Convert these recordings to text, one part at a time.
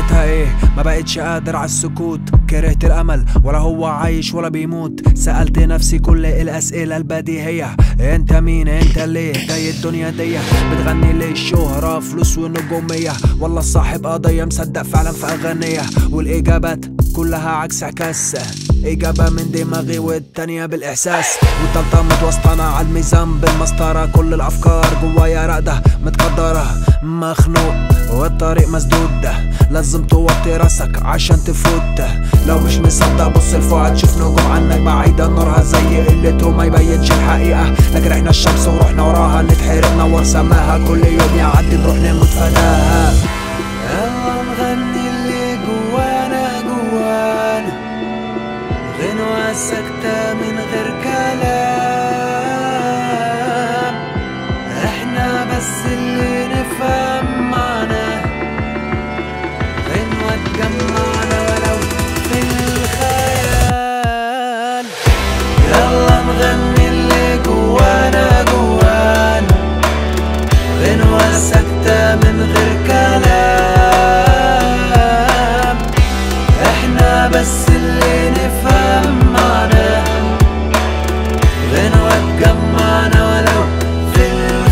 اخرتها ايه؟ ما بقتش قادر على السكوت، كرهت الامل ولا هو عايش ولا بيموت. سألت نفسي كل الاسئلة البديهية، انت مين؟ انت ليه جاي الدنيا دي؟ بتغني ليه؟ الشهرة، فلوس ونجومية، والله صاحب قضية مصدق فعلا في اغانية؟ والاجابات كلها عكس عكاس، إجابة من دماغي والتانية بالإحساس، والتالتة متوسطنة على الميزان بالمسطرة. كل الأفكار جوايا راقدة متقدرة، مخنوق والطريق مسدود، لازم توطي راسك عشان تفوت. لو مش مصدق بص لفوق هتشوف نجوم عنك بعيدة، نورها زي قلته ما يبينش الحقيقة. لكن احنا الشمس ورحنا وراها، نتحرق نور سماها، كل يوم يعدي نروح نموت فداها. يلا نغني اللي جوانا جوانا، غنوة ساكتة من غير كلام، احنا بس اللي نفهم معنا، غنوة تجمعنا ولو في الخيال. يلا نغني اللي جوانا جوانا، غنوة ساكتة من غير كلام، احنا بس اللي نفهم معنا، غنوة تجمعنا ولو في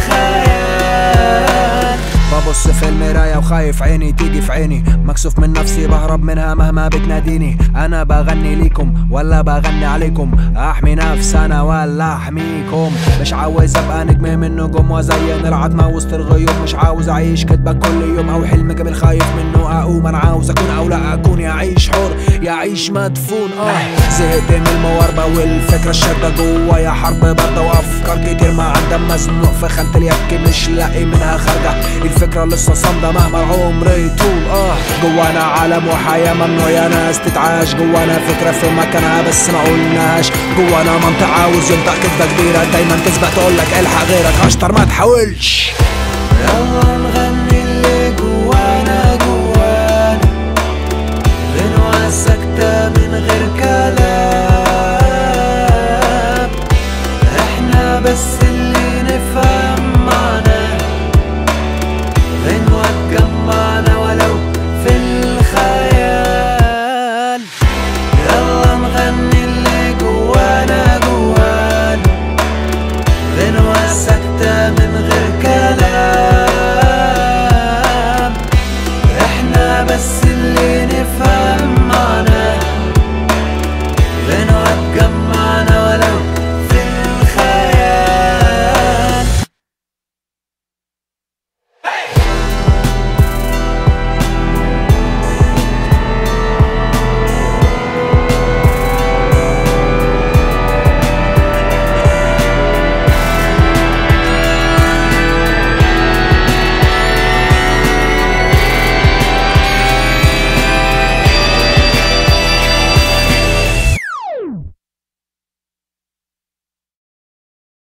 الخيال. ببص في المراية وخايف عيني تيجي في عيني، مكسوف من نفسي بهرب منها مهما بتناديني. انا بغني ليكم ولا بغني عليكم؟ احمي نفسي انا ولا احميكم؟ مش عاوز ابقى نجم من نجوم وازين العتمة وسط الغيوم، مش عاوز اعيش كدبة كل يوم او حلم جبل خايف منه اقوم. انا عاوز اكون او لا اكون، يعيش حر يعيش مدفون. زهقت من المواربة والفكرة الشاردة جوايا، حرب باردة وافكار كتير ما عندها، مزنوق في خانة اليك مش لاقي منها خارجة. الفكرة لسه صامدة مهما العمر يطول. جوانا عالم وحياة ممنوع يا ناس تتعاش، جوانا فكرة في مكانها بس ما قلناهاش، جوانا منطق عاوز ينطق كدبة كبيرة دايما تسبق تقولك الحق غيرك اشطر ما تحاولش. يلا